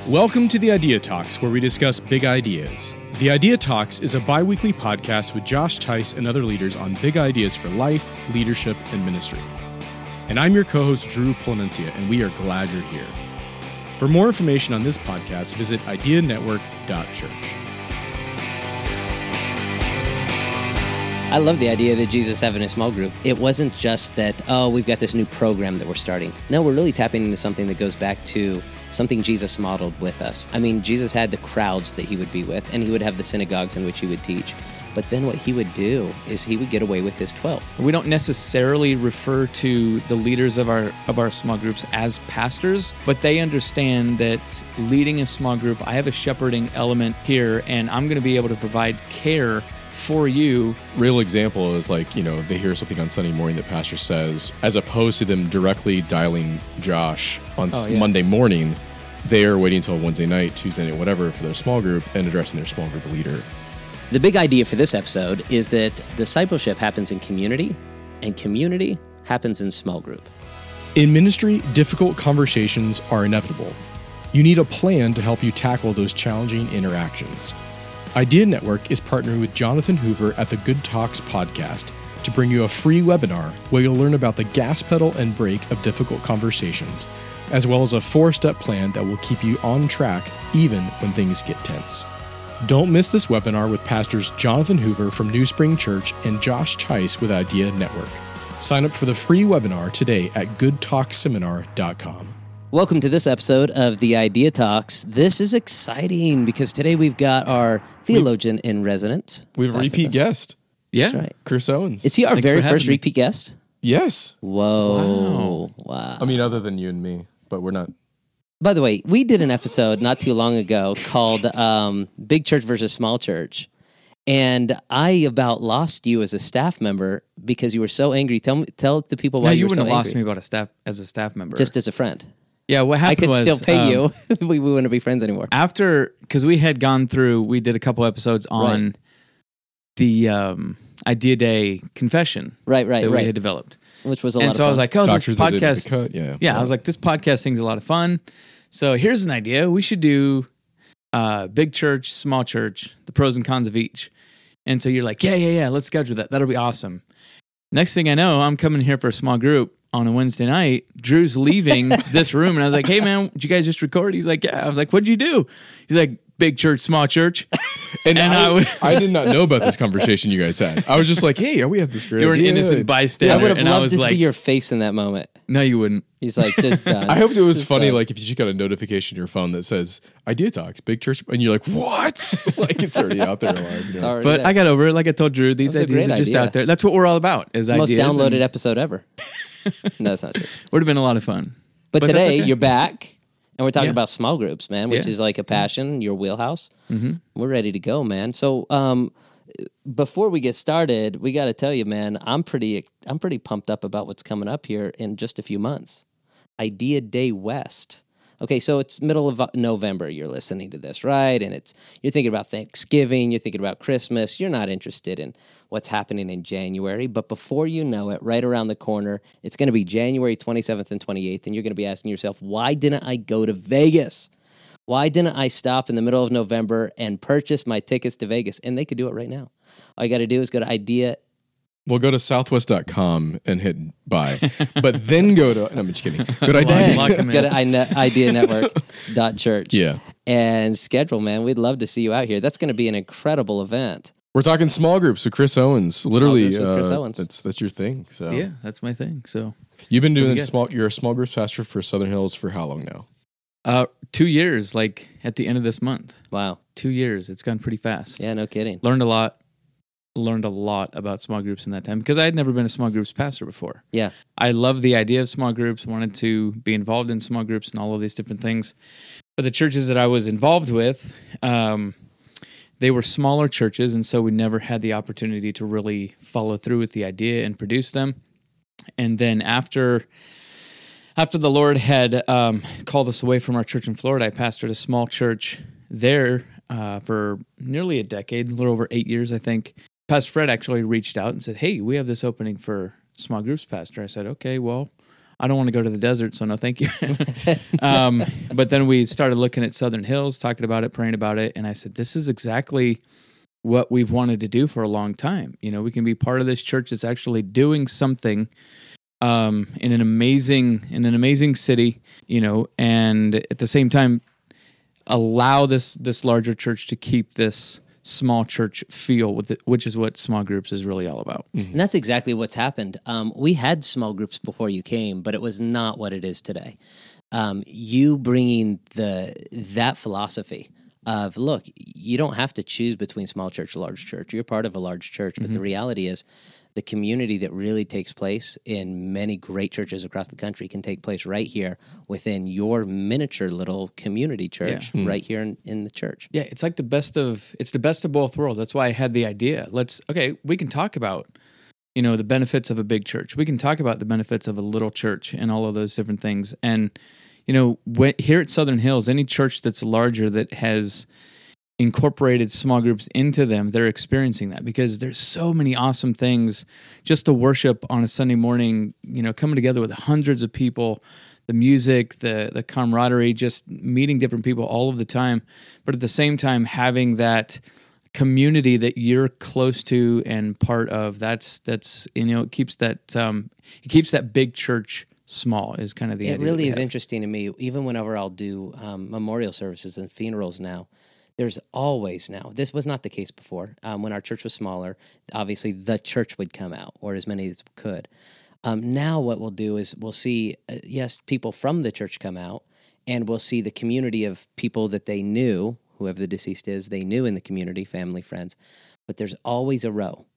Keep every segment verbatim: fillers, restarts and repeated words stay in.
Welcome to the Idea Talks, where we discuss big ideas. The Idea Talks is a bi-weekly podcast with Josh Tice and other leaders on big ideas for life, leadership, and ministry. And I'm your co-host, Drew Plemencia, and we are glad you're here. For more information on this podcast, visit idea network dot church. I love the idea that Jesus having a small group. It wasn't just that, oh, we've got this new program that we're starting. No, we're really tapping into something that goes back to something Jesus modeled with us. I mean, Jesus had the crowds that he would be with, and he would have the synagogues in which he would teach. But then what he would do is he would get away with his twelve. We don't necessarily refer to the leaders of our of our small groups as pastors, but they understand that leading a small group, I have a shepherding element here, and I'm going to be able to provide care for you. Real example is like, you know, they hear something on Sunday morning that pastor says, as opposed to them directly dialing Josh on Oh, yeah. Monday morning, they are waiting until Wednesday night, Tuesday night, whatever, for their small group and addressing their small group leader. The big idea for this episode is that discipleship happens in community, and community happens in small group. In ministry, difficult conversations are inevitable. You need a plan to help you tackle those challenging interactions. Idea Network is partnering with Jonathan Hoover at the Good Talks podcast to bring you a free webinar where you'll learn about the gas pedal and brake of difficult conversations, as well as a four-step plan that will keep you on track even when things get tense. Don't miss this webinar with pastors Jonathan Hoover from New Spring Church and Josh Tice with Idea Network. Sign up for the free webinar today at good talk seminar dot com. Welcome to this episode of the Idea Talks. This is exciting because today we've got our theologian in residence. We have a back repeat with us. guest, Yeah. That's right. Chris Owens. Is he our Thanks very for having first me. repeat guest? Yes. Whoa. Wow. I mean, other than you and me, but we're not. By the way, we did an episode not too long ago called um, Big Church versus Small Church. And I about lost you as a staff member because you were so angry. Tell me, tell the people why No, you, you were so wouldn't have lost angry. me about a staff as a staff member. Just as a friend. yeah, what I happened could was still pay um, you. we, we wouldn't be friends anymore. after, because we had gone through, we did a couple episodes on Right. the um, Idea Day confession Right, right, that we right. had developed. Which was a lot And of so fun. I was like, oh, Doctors this that did the podcast. cut, yeah. Yeah, I was like, this podcast thing's a lot of fun. So here's an idea. We should do uh, big church, small church, the pros and cons of each. And so you're like, yeah, yeah, yeah, let's schedule that. That'll be awesome. Next thing I know, I'm coming here for a small group on a Wednesday night. Drew's leaving this room, and I was like, hey, man, did you guys just record? He's like, yeah. I was like, what'd you do? He's like, big church, small church. And, And I, I- I did not know about this conversation you guys had. I was just like, hey, we have this great You were an idea. innocent bystander. I would have and I loved was to like, see your face in that moment. no, you wouldn't. He's like, just done. I hoped it was Just funny, done. like if you just got a notification on your phone that says Idea Talks, Big Church, and you're like, what? Like it's already out there alive. You It's know? already But there. I got over it. Like I told Drew, these That's a ideas great are just idea. out there. That's what we're all about, is It's the most ideas. downloaded and episode ever. No, that's not true. Would have been a lot of fun. But, But that's today, okay. you're back, and we're talking Yeah. about small groups, man, which Yeah. is like a passion, your wheelhouse. Mm-hmm. We're ready to go, man. So, um, before we get started, we got to tell you, man, I'm pretty, I'm pretty pumped up about what's coming up here in just a few months. Idea Day West. Okay, so it's middle of November. You're listening to this, right? And it's you're thinking about Thanksgiving. You're thinking about Christmas. You're not interested in what's happening in January. But before you know it, right around the corner, it's going to be January twenty-seventh and twenty-eighth, and you're going to be asking yourself, why didn't I go to Vegas? Why didn't I stop in the middle of November and purchase my tickets to Vegas? And they could do it right now. All you got to do is go to Idea. Well, go to southwest dot com and hit buy, but then go to, no, I'm just kidding. Go to Lock- Idea. lock 'em in. Go to ine- idea network dot church. Yeah. And schedule, man. We'd love to see you out here. That's going to be an incredible event. We're talking small groups with Chris Owens. Literally, groups with Chris uh, Owens. that's that's your thing. So Yeah, that's my thing. So you've been What do doing we got? small. You're a small groups pastor for Southern Hills for how long now? uh, two years, like at the end of this month. Wow. Two years. It's gone pretty fast. Yeah, no kidding. Learned a lot. Learned a lot about small groups in that time because I had never been a small groups pastor before. Yeah. I love the idea of small groups, wanted to be involved in small groups and all of these different things. But the churches that I was involved with, um, they were smaller churches, and so we never had the opportunity to really follow through with the idea and produce them. And then after after the Lord had um, called us away from our church in Florida, I pastored a small church there uh, for nearly a decade, a little over eight years, I think. Pastor Fred actually reached out and said, hey, we have this opening for small groups pastor. I said, okay, well, I don't want to go to the desert, so no, thank you. um, but then we started looking at Southern Hills, talking about it, praying about it, and I said, this is exactly what we've wanted to do for a long time. You know, we can be part of this church that's actually doing something um, in an amazing, in an amazing city, you know, and at the same time, allow this this larger church to keep this small church feel, with it, which is what small groups is really all about. Mm-hmm. And that's exactly what's happened. Um, we had small groups before you came, but it was not what it is today. Um, you bringing the that philosophy of, look, you don't have to choose between small church or large church. You're part of a large church, but mm-hmm. the reality is the community that really takes place in many great churches across the country can take place right here within your miniature little community church, yeah. right here in, in the church. Yeah, it's like the best of it's the best of both worlds. That's why I had the idea. Let's okay, we can talk about, you know, the benefits of a big church. We can talk about the benefits of a little church and all of those different things. And you know, when, here at Southern Hills, any church that's larger that has incorporated small groups into them, they're experiencing that, because there's so many awesome things just to worship on a Sunday morning, you know, coming together with hundreds of people, the music, the the camaraderie, just meeting different people all of the time, but at the same time having that community that you're close to and part of. That's that's you know, it keeps that um, it keeps that big church small is kind of the it idea. It really is have. interesting to me, even whenever I'll do um, memorial services and funerals now. There's always now, this was not the case before. Um, when our church was smaller, obviously the church would come out, or as many as could. Um, now what we'll do is we'll see, uh, yes, people from the church come out, and we'll see the community of people that they knew, whoever the deceased is, they knew in the community, family, friends, but there's always a row.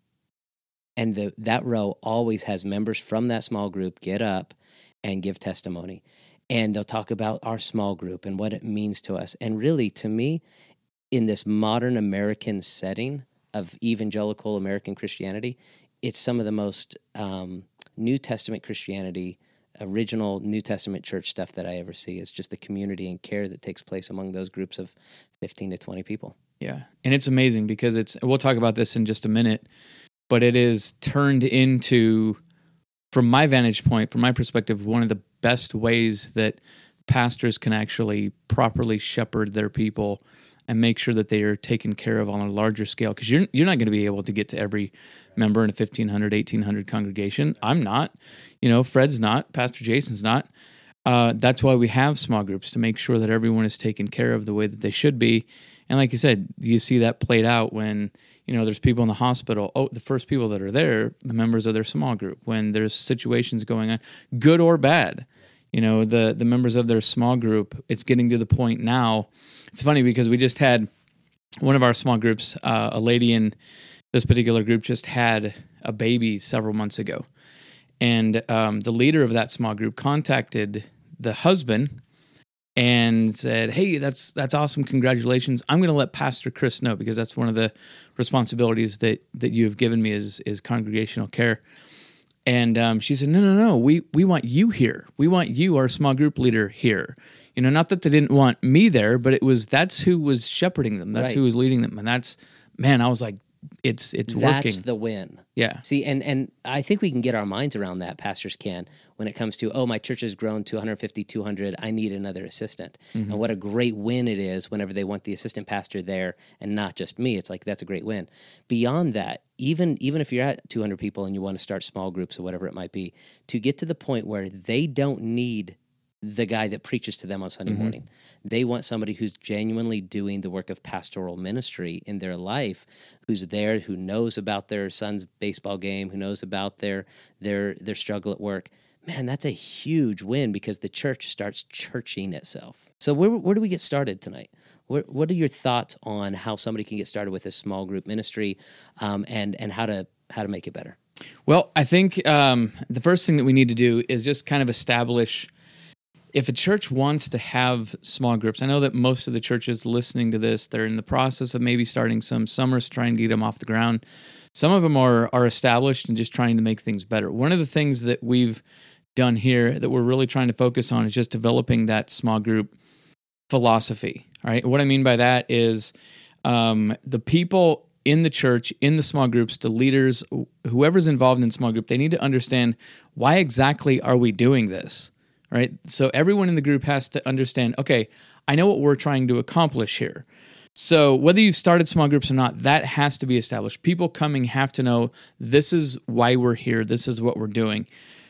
And the, that row always has members from that small group get up and give testimony. And they'll talk about our small group and what it means to us. And really, to me, in this modern American setting of evangelical American Christianity, it's some of the most um, New Testament Christianity, original New Testament church stuff that I ever see. It's just the community and care that takes place among those groups of fifteen to twenty people. Yeah, and it's amazing because it's, we'll talk about this in just a minute, but it is turned into, from my vantage point, from my perspective, one of the best ways that pastors can actually properly shepherd their people and make sure that they are taken care of on a larger scale. Because you're you're not going to be able to get to every member in a fifteen hundred, eighteen hundred congregation. I'm not. You know, Fred's not. Pastor Jason's not. Uh, that's why we have small groups, to make sure that everyone is taken care of the way that they should be. And like you said, you see that played out when, you know, there's people in the hospital. Oh, the first people that are there, the members of their small group. When there's situations going on, good or bad, you know, the, the members of their small group, it's getting to the point now. It's funny because we just had one of our small groups, uh, a lady in this particular group just had a baby several months ago. And um, the leader of that small group contacted the husband and said, hey, that's that's awesome. Congratulations. I'm going to let Pastor Chris know, because that's one of the responsibilities that, that you have given me is, is congregational care. And um, she said, no, no, no, we, we want you here. We want you, our small group leader, here. You know, not that they didn't want me there, but it was, that's who was shepherding them. That's right. who was leading them. And that's, man, I was like, it's it's That's working. That's the win. Yeah. See, and, and I think we can get our minds around that, pastors can, when it comes to, oh, my church has grown to one fifty, two hundred, I need another assistant. Mm-hmm. And what a great win it is whenever they want the assistant pastor there and not just me. It's like, that's a great win. Beyond that, even even if you're at two hundred people and you want to start small groups or whatever it might be, to get to the point where they don't need the guy that preaches to them on Sunday mm-hmm. morning. They want somebody who's genuinely doing the work of pastoral ministry in their life, who's there, who knows about their son's baseball game, who knows about their their their struggle at work. Man, that's a huge win, because the church starts churching itself. So where where do we get started tonight? Where, what are your thoughts on how somebody can get started with a small group ministry, um, and and how to how to make it better? Well, I think um, the first thing that we need to do is just kind of establish, if a church wants to have small groups. I know that most of the churches listening to this, they're in the process of maybe starting some. Some are trying to get them off the ground. Some of them are are established and just trying to make things better. One of the things that we've done here that we're really trying to focus on is just developing that small group philosophy. All right. What I mean by that is um, the people in the church, in the small groups, the leaders, whoever's involved in small group, they need to understand why exactly are we doing this, right? So everyone in the group has to understand, okay, I know what we're trying to accomplish here. So whether you've started small groups or not, that has to be established. People coming have to know this is why we're here. This is what we're doing.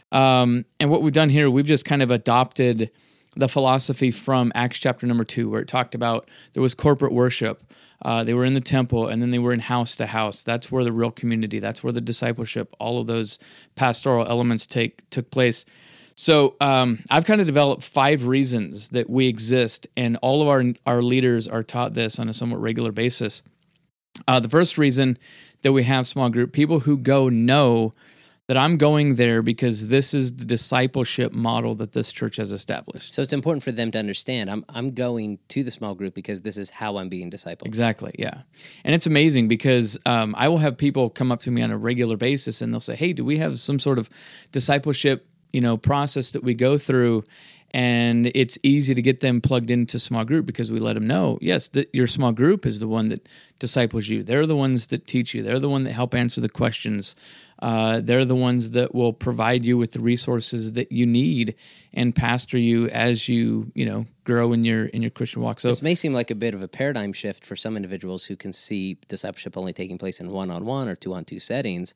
Um, and what we've done here, we've just kind of adopted the philosophy from Acts chapter number two, where it talked about there was corporate worship. Uh, they were in the temple, and then they were in house to house. That's where the real community, that's where the discipleship, all of those pastoral elements take took place. So um, I've kind of developed five reasons that we exist, and all of our our leaders are taught this on a somewhat regular basis. Uh, the first reason that we have small group, people who go know that I'm going there because this is the discipleship model that this church has established. So it's important for them to understand, I'm I'm going to the small group because this is how I'm being discipled. Exactly, yeah. And it's amazing because um, I will have people come up to me on a regular basis and they'll say, hey, do we have some sort of discipleship, you know, process that we go through? And it's easy to get them plugged into small group because we let them know, yes, that your small group is the one that disciples you. They're the ones that teach you. They're the one that help answer the questions. Uh, they're the ones that will provide you with the resources that you need and pastor you as you, you know, grow in your in your Christian walk. So this may seem like a bit of a paradigm shift for some individuals who can see discipleship only taking place in one-on-one or two-on-two settings.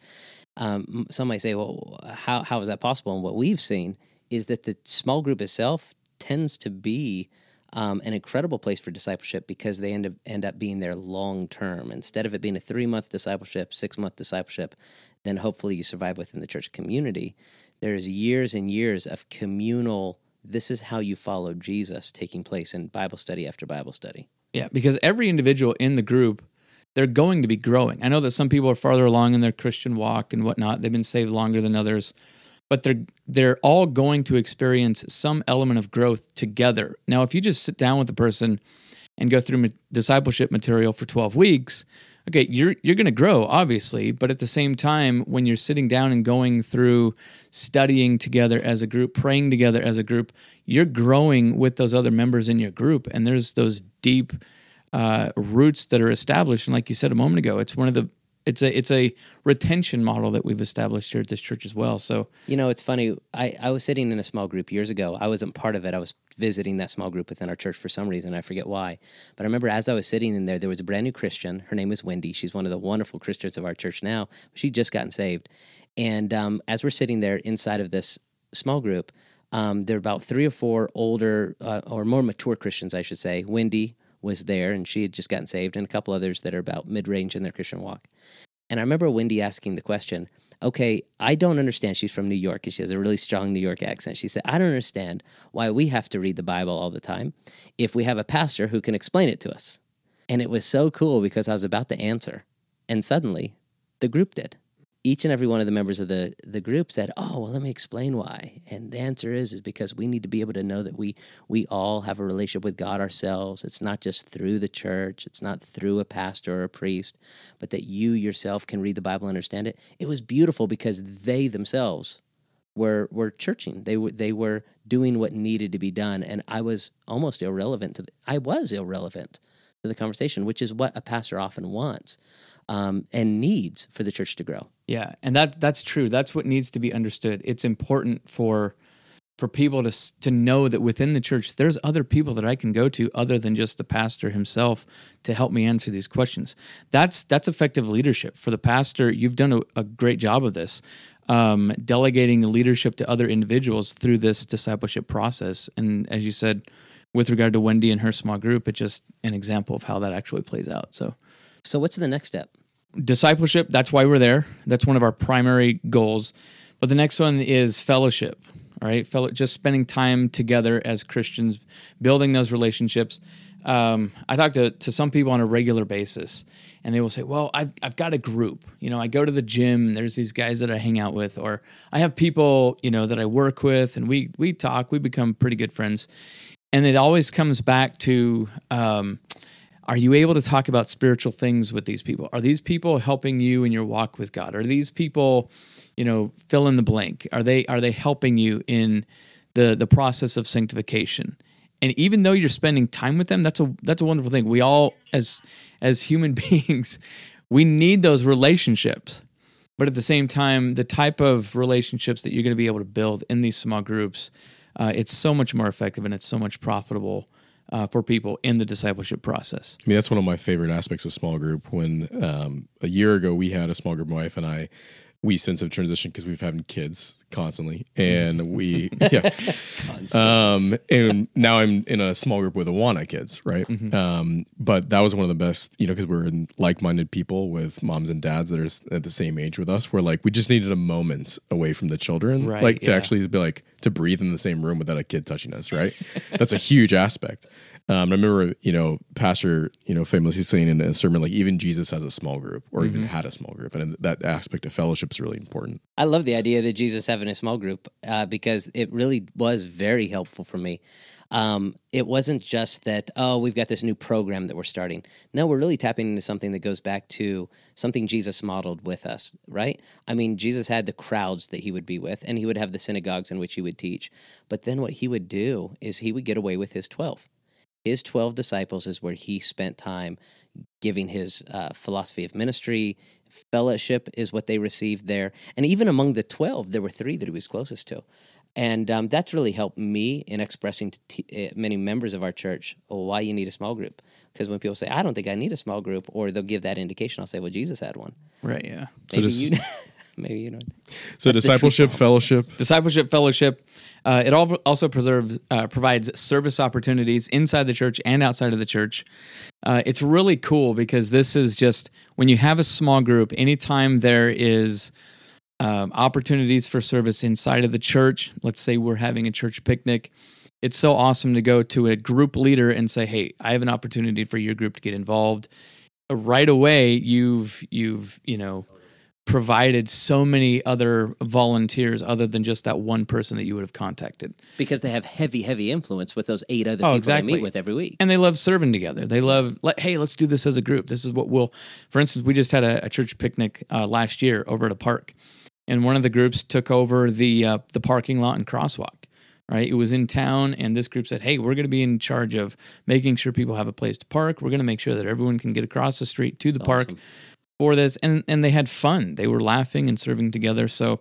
Um, some might say, well, how how is that possible? And what we've seen is that the small group itself tends to be um, an incredible place for discipleship because they end up end up being there long term. Instead of it being a three month discipleship, six month discipleship, then hopefully you survive within the church community. There's years and years of communal. This is how you follow Jesus taking place in Bible study after Bible study. Yeah, because every individual in the group, they're going to be growing. I know that some people are farther along in their Christian walk and whatnot. They've been saved longer than others. But they're they're all going to experience some element of growth together. Now, if you just sit down with a person and go through discipleship material for twelve weeks, okay, you're you're going to grow, obviously. But at the same time, when you're sitting down and going through studying together as a group, praying together as a group, you're growing with those other members in your group. And there's those deep uh, roots that are established. And like you said a moment ago, it's one of the It's a it's a retention model that we've established here at this church as well. So you know, it's funny. I, I was sitting in a small group years ago. I wasn't part of it. I was visiting that small group within our church for some reason. I forget why. But I remember as I was sitting in there, there was a brand new Christian. Her name was Wendy. She's one of the wonderful Christians of our church now. She'd just gotten saved. And um, as we're sitting there inside of this small group, um, there were about three or four older uh, or more mature Christians, I should say. Wendy was there, and she had just gotten saved, and a couple others that are about mid-range in their Christian walk. And I remember Wendy asking the question, okay, I don't understand. She's from New York, and she has a really strong New York accent. She said, I don't understand why we have to read the Bible all the time if we have a pastor who can explain it to us. And it was so cool because I was about to answer, and suddenly the group did. Each and every one of the members of the, the group said, oh, well, let me explain why. And the answer is, is because we need to be able to know that we we all have a relationship with God ourselves. It's not just through the church. It's not through a pastor or a priest, but that you yourself can read the Bible and understand it. It was beautiful because they themselves were were churching. They were, they were doing what needed to be done. And I was almost irrelevant to the, I was irrelevant to the conversation, which is what a pastor often wants. Um, and needs for the church to grow. Yeah, and that that's true. That's what needs to be understood. It's important for for people to to know that within the church, there's other people that I can go to other than just the pastor himself to help me answer these questions. That's that's effective leadership. For the pastor, you've done a, a great job of this, um, delegating leadership to other individuals through this discipleship process. And as you said, with regard to Wendy and her small group, it's just an example of how that actually plays out. So. So what's the next step? Discipleship, that's why we're there. That's one of our primary goals. But the next one is fellowship, all right? Fellow, just spending time together as Christians, building those relationships. Um, I talk to, to some people on a regular basis, and they will say, well, I've, I've got a group. You know, I go to the gym, and there's these guys that I hang out with, or I have people, you know, that I work with, and we we talk, we become pretty good friends. And it always comes back to... Um, Are you able to talk about spiritual things with these people? Are these people helping you in your walk with God? Are these people, you know, fill in the blank? Are they are they helping you in the the process of sanctification? And even though you're spending time with them, that's a that's a wonderful thing. We all, as as human beings, we need those relationships. But at the same time, the type of relationships that you're going to be able to build in these small groups, uh, it's so much more effective and it's so much profitable uh, for people in the discipleship process. I mean, that's one of my favorite aspects of small group. When um, a year ago we had a small group, my wife and I, we since have transitioned because we've had kids constantly, and we yeah, um, and now I'm in a small group with Awana kids, right? Mm-hmm. Um, but that was one of the best, you know, because we're in like-minded people with moms and dads that are at the same age with us. We're like, we just needed a moment away from the children, right, like to yeah. actually be like to breathe in the same room without a kid touching us, right? That's a huge aspect. Um, I remember, you know, Pastor, you know, famously saying in a sermon, like even Jesus has a small group or mm-hmm. even had a small group. And that aspect of fellowship is really important. I love the idea that Jesus having a small group uh, because it really was very helpful for me. Um, it wasn't just that, oh, we've got this new program that we're starting. No, we're really tapping into something that goes back to something Jesus modeled with us, right? I mean, Jesus had the crowds that he would be with, and he would have the synagogues in which he would teach. But then what he would do is he would get away with his twelve. His twelve disciples is where he spent time giving his uh, philosophy of ministry. Fellowship is what they received there. And even among the twelve, there were three that he was closest to. And um, that's really helped me in expressing to t- many members of our church well, why you need a small group. Because when people say, I don't think I need a small group, or they'll give that indication, I'll say, well, Jesus had one. Right, yeah. Maybe so you Maybe you know. So That's discipleship, fellowship. Discipleship, fellowship. Uh, it all also preserves, uh, provides service opportunities inside the church and outside of the church. Uh, it's really cool because this is just, when you have a small group, anytime there is um, opportunities for service inside of the church, let's say we're having a church picnic, it's so awesome to go to a group leader and say, hey, I have an opportunity for your group to get involved. Right away, you've, you've, you know, provided so many other volunteers other than just that one person that you would have contacted. Because they have heavy, heavy influence with those eight other oh, people exactly. they meet with every week. And they love serving together. They love, let, hey, let's do this as a group. This is what we'll, for instance, we just had a, a church picnic uh, last year over at a park. And one of the groups took over the uh, the parking lot and crosswalk, right? It was in town, and this group said, hey, we're going to be in charge of making sure people have a place to park. We're going to make sure that everyone can get across the street to the That's park. awesome. For this, and and they had fun. They were laughing and serving together. So,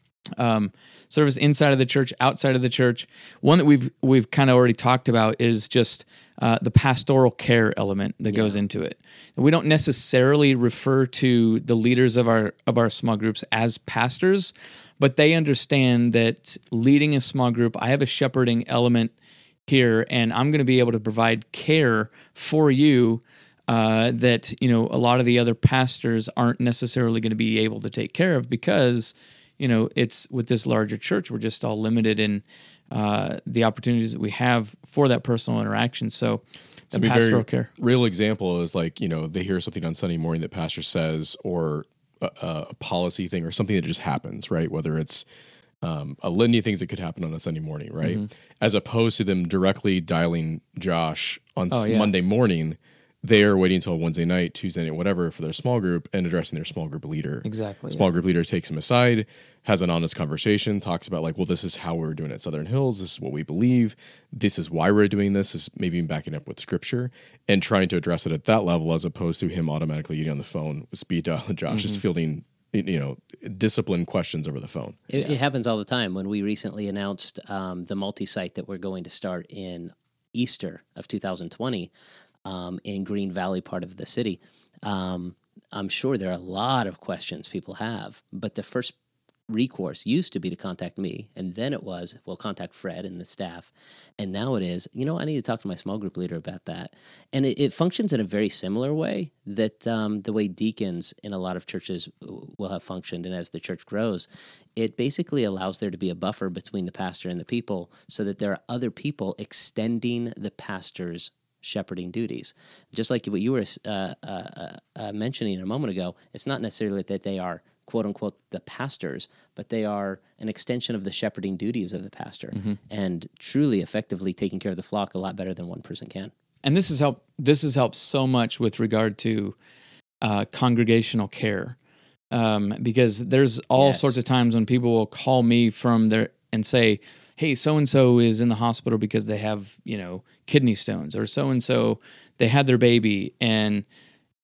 um, service inside of the church, outside of the church. One that we've we've kind of already talked about is just uh, the pastoral care element that yeah. goes into it. And we don't necessarily refer to the leaders of our of our small groups as pastors, but they understand that leading a small group, I have a shepherding element here, and I'm going to be able to provide care for you. Uh, that, you know, a lot of the other pastors aren't necessarily going to be able to take care of because, you know, it's with this larger church, we're just all limited in uh, the opportunities that we have for that personal interaction. So the so pastoral very care. Real example is like, you know, they hear something on Sunday morning that pastor says, or a, a policy thing or something that just happens, right? Whether it's um, a litany of things that could happen on a Sunday morning, right? Mm-hmm. As opposed to them directly dialing Josh on oh, yeah. Monday morning. They are waiting until Wednesday night, Tuesday night, whatever, for their small group and addressing their small group leader. Exactly. Small yeah. group leader takes them aside, has an honest conversation, talks about like, well, this is how we're doing it at Southern Hills. This is what we believe. This is why we're doing this. This is maybe even backing up with scripture and trying to address it at that level as opposed to him automatically getting on the phone with speed dial and Josh mm-hmm. just fielding, you know, disciplined questions over the phone. It, yeah. it happens all the time. When we recently announced um, the multi-site that we're going to start in Easter of two thousand twenty, Um, in Green Valley part of the city. Um, I'm sure there are a lot of questions people have, but the first recourse used to be to contact me, and then it was, well, contact Fred and the staff, and now it is, you know, I need to talk to my small group leader about that. And it, it functions in a very similar way that um, the way deacons in a lot of churches will have functioned, and as the church grows, it basically allows there to be a buffer between the pastor and the people so that there are other people extending the pastor's shepherding duties. Just like what you were uh, uh, uh, mentioning a moment ago, it's not necessarily that they are, quote unquote, the pastors, but they are an extension of the shepherding duties of the pastor mm-hmm. and truly effectively taking care of the flock a lot better than one person can. And this has helped, this has helped so much with regard to uh, congregational care um, because there's all yes. sorts of times when people will call me from their and say, hey, so-and-so is in the hospital because they have, you know, kidney stones, or so-and-so, they had their baby, and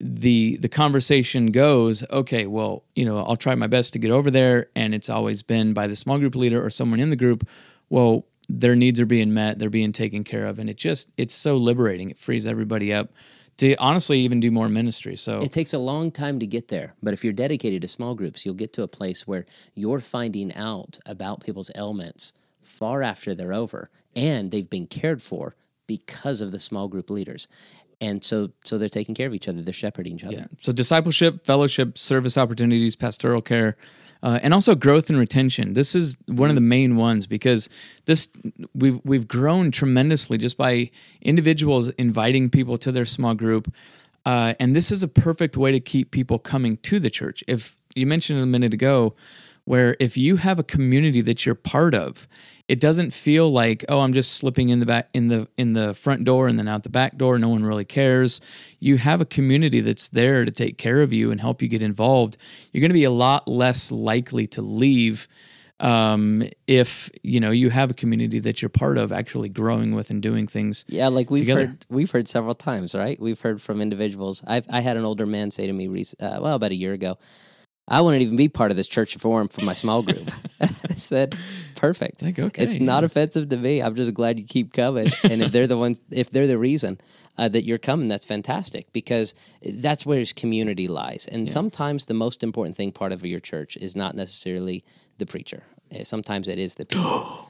the the conversation goes, okay, well, you know, I'll try my best to get over there, and it's always been by the small group leader or someone in the group. Well, their needs are being met, they're being taken care of, and it just it's so liberating. It frees everybody up to honestly even do more ministry. So it takes a long time to get there, but if you're dedicated to small groups, you'll get to a place where you're finding out about people's ailments far after they're over, and they've been cared for because of the small group leaders. And so so they're taking care of each other, they're shepherding each other. Yeah. So discipleship, fellowship, service opportunities, pastoral care, uh, and also growth and retention. This is one of the main ones because this we've we've grown tremendously just by individuals inviting people to their small group, uh, and this is a perfect way to keep people coming to the church. If you mentioned it a minute ago, where if you have a community that you're part of, it doesn't feel like, oh, I'm just slipping in the back in the in the front door and then out the back door. No one really cares. You have a community that's there to take care of you and help you get involved. You're going to be a lot less likely to leave um, if you know you have a community that you're part of, actually growing with and doing things. Yeah, like we've together. heard we've heard several times, right? We've heard from individuals. I've I had an older man say to me, rec- uh, well, about a year ago, I wouldn't even be part of this church forum for my small group. I said, perfect. Like, okay, it's not yeah. offensive to me. I'm just glad you keep coming. And if they're the ones, if they're the reason uh, that you're coming, that's fantastic because that's where his community lies. And Yeah. sometimes the most important thing part of your church is not necessarily the preacher. Sometimes it is the people.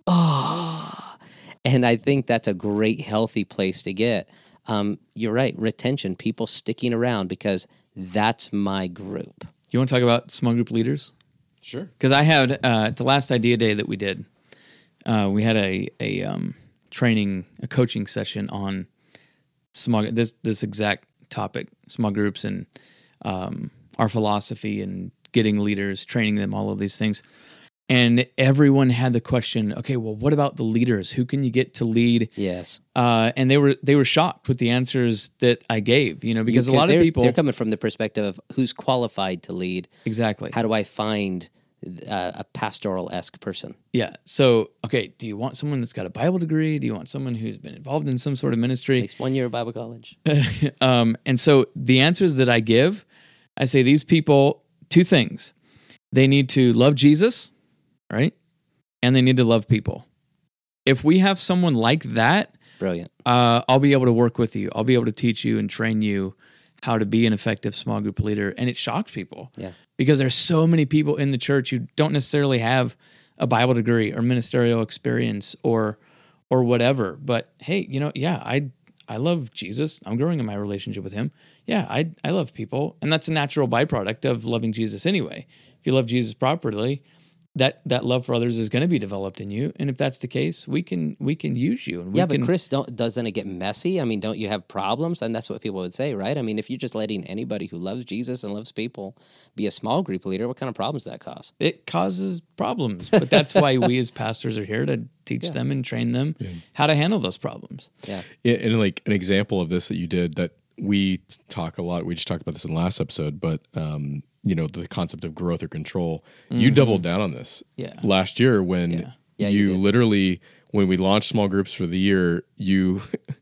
oh. And I think that's a great, healthy place to get. Um, you're right, retention, people sticking around because that's my group. You want to talk about small group leaders? Sure. Because I had uh, at the last idea day that we did, uh, we had a a um, training, a coaching session on small this this exact topic, small groups and um, our philosophy and getting leaders, training them, all of these things. And everyone had the question, okay, well, what about the leaders? Who can you get to lead? Yes. Uh, and they were they were shocked with the answers that I gave, you know, because, because a lot of people they're coming from the perspective of who's qualified to lead. Exactly. How do I find uh, a pastoral-esque person? Yeah. So, okay, do you want someone that's got a Bible degree? Do you want someone who's been involved in some sort of ministry? At least one year of Bible college. um, and so the answers that I give, I say these people, two things. They need to love Jesus, right? And they need to love people. If we have someone like that, brilliant. Uh, I'll be able to work with you. I'll be able to teach you and train you how to be an effective small group leader. And it shocks people. Yeah. Because there's so many people in the church who don't necessarily have a Bible degree or ministerial experience or or whatever. But hey, you know, yeah, I I love Jesus. I'm growing in my relationship with him. Yeah, I I love people. And that's a natural byproduct of loving Jesus anyway. If you love Jesus properly, that that love for others is going to be developed in you, and if that's the case, we can we can use you. And we yeah, can, but Chris, don't doesn't it get messy? I mean, don't you have problems? And that's what people would say, right? I mean, if you're just letting anybody who loves Jesus and loves people be a small group leader, what kind of problems does that cause? It causes problems, but that's why we as pastors are here to teach Yeah. them and train them Yeah. how to handle those problems. Yeah, Yeah, and like an example of this that you did that we talk a lot. We just talked about this in the last episode, but um, you know, the concept of growth or control. You doubled down on this Yeah. last year when Yeah. Yeah, you you, did. literally when we launched small groups for the year. You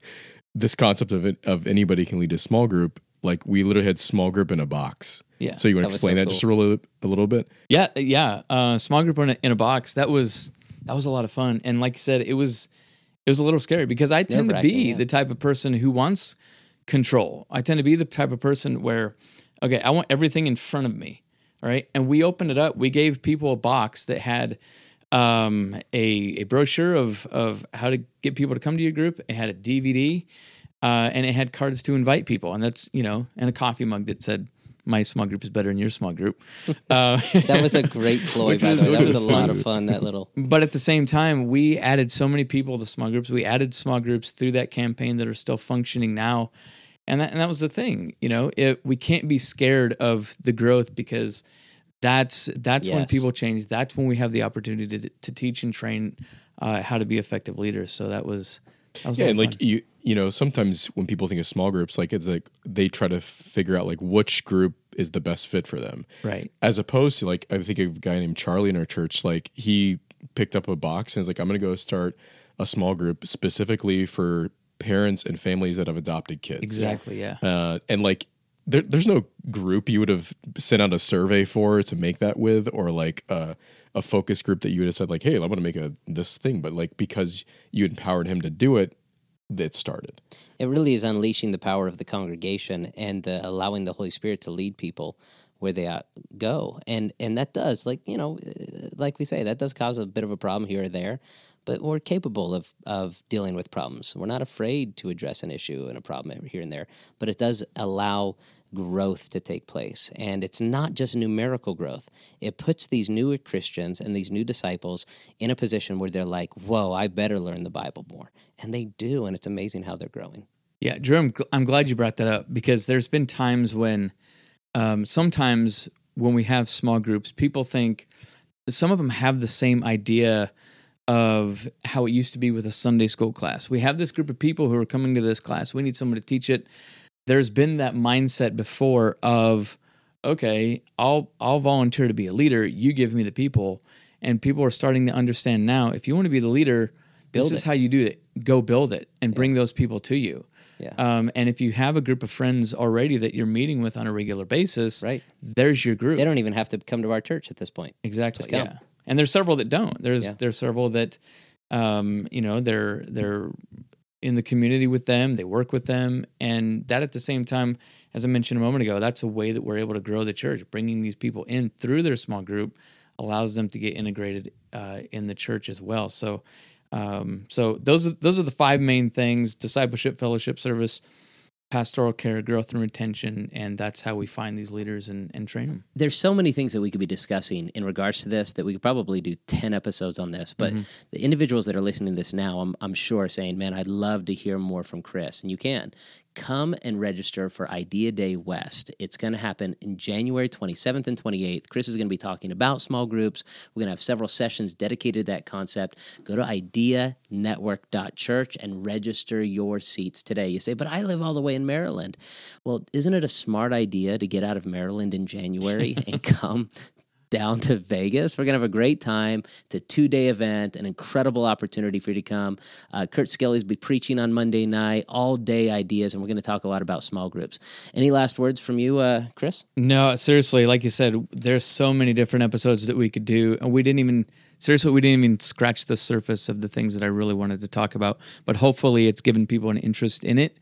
this concept of it, of anybody can lead a small group. Like we literally had small group in a box. Yeah. So you want That to was explain so that cool. just a little a little bit? Yeah, yeah. Uh, small group in a, in a box. That was that was a lot of fun, and like you said, it was it was a little scary because I tend to be Nerve-wracking, yeah. the type of person who wants control. I tend to be the type of person where, okay, I want everything in front of me, right? And we opened it up. We gave people a box that had um, a a brochure of of how to get people to come to your group. It had a D V D, uh, and it had cards to invite people, and that's you know, and a coffee mug that said, "My small group is better than your small group." Uh, that was a great ploy, Which by was- the way. which That was was a lot fun. of fun. That little. But at the same time, we added so many people to small groups. We added small groups through that campaign that are still functioning now. And that and that was the thing, you know, it, we can't be scared of the growth because that's that's when Yes. people change. That's when we have the opportunity to, to teach and train uh, how to be effective leaders. So that was, that was a Yeah, lot and of like fun. you, you know, sometimes when people think of small groups, like it's like they try to figure out like which group is the best fit for them, Right. As opposed to like I think of a guy named Charlie in our church. Like he picked up a box and was like, I'm going to go start a small group specifically for parents and families that have adopted kids. Exactly. Yeah. Uh, and like there, there's no group you would have sent out a survey for to make that with, or like a, a focus group that you would have said like, hey, I want to make a this thing, but like because you empowered him to do it, that started. It really is unleashing the power of the congregation and the, allowing the Holy Spirit to lead people where they ought go. And and that does, like, you know, like we say, that does cause a bit of a problem here or there, but we're capable of, of dealing with problems. We're not afraid to address an issue and a problem here and there, but it does allow growth to take place. And it's not just numerical growth. It puts these new Christians and these new disciples in a position where they're like, whoa, I better learn the Bible more. And they do, and it's amazing how they're growing. Yeah, Drew, I'm, I'm glad you brought that up, because there's been times when um, sometimes when we have small groups, people think some of them have the same idea of how it used to be with a Sunday school class. We have this group of people who are coming to this class. We need someone to teach it. There's been that mindset before of, okay, I'll I'll volunteer to be a leader. You give me the people. And people are starting to understand now, if you want to be the leader, Build this it. is how you do it. Go build it and Yeah. bring those people to you. Yeah. Um, and if you have a group of friends already that you're meeting with on a regular basis, Right. there's your group. They don't even have to come to our church at this point. Exactly. Just come. Yeah. And there's several that don't. There's Yeah. there's several that, um, you know, they're they're in the community with them. They work with them, and that at the same time, as I mentioned a moment ago, that's a way that we're able to grow the church. Bringing these people in through their small group allows them to get integrated uh, in the church as well. So, um, so those are those are the five main things: discipleship, fellowship, service, pastoral care, growth and retention, and that's how we find these leaders and, and train them. There's so many things that we could be discussing in regards to this that we could probably do ten episodes on this. But the individuals that are listening to this now, I'm, I'm sure are saying, man, I'd love to hear more from Chris. And you can. Come and register for Idea Day West. It's going to happen in January twenty-seventh and twenty-eighth. Chris is going to be talking about small groups. We're going to have several sessions dedicated to that concept. Go to idea network dot church and register your seats today. You say, but I live all the way in Maryland. Well, isn't it a smart idea to get out of Maryland in January and come down to Vegas? We're going to have a great time. It's a two-day event, an incredible opportunity for you to come. Uh, Kurt Skelly's will be preaching on Monday night, all-day ideas, and we're going to talk a lot about small groups. Any last words from you, uh, Chris? No, seriously, like you said, there's so many different episodes that we could do, and we didn't even, seriously, we didn't even scratch the surface of the things that I really wanted to talk about, but hopefully it's given people an interest in it.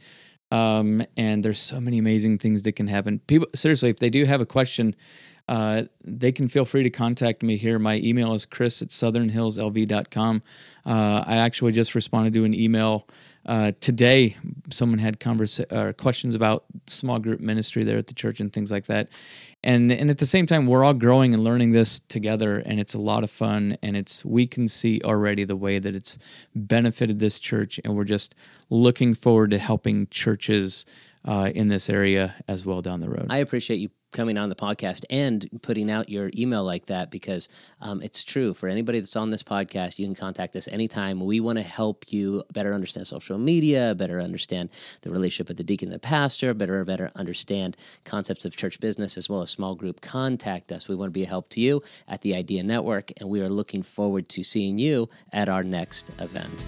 Um, and there's so many amazing things that can happen. People, seriously, if they do have a question, uh, they can feel free to contact me here. My email is chris at southern hills l v dot com. Uh, I actually just responded to an email uh, today. Someone had conversa- uh, questions about small group ministry there at the church and things like that. And and at the same time, we're all growing and learning this together, and it's a lot of fun. And it's we can see already the way that it's benefited this church, and we're just looking forward to helping churches uh, in this area as well down the road. I appreciate you coming on the podcast and putting out your email like that, because um, it's true. For anybody that's on this podcast, you can contact us anytime. We want to help you better understand social media, better understand the relationship with the deacon and the pastor, better better understand concepts of church business as well as small group. Contact us. We want to be a help to you at the Idea Network, and we are looking forward to seeing you at our next event.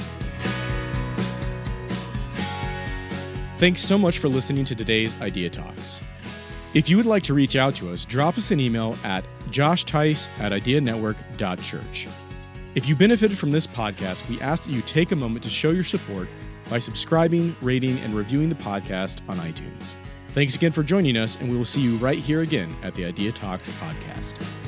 Thanks so much for listening to today's Idea Talks. If you would like to reach out to us, drop us an email at josh tice at idea network dot church. If you benefited from this podcast, we ask that you take a moment to show your support by subscribing, rating, and reviewing the podcast on iTunes. Thanks again for joining us, and we will see you right here again at the Idea Talks podcast.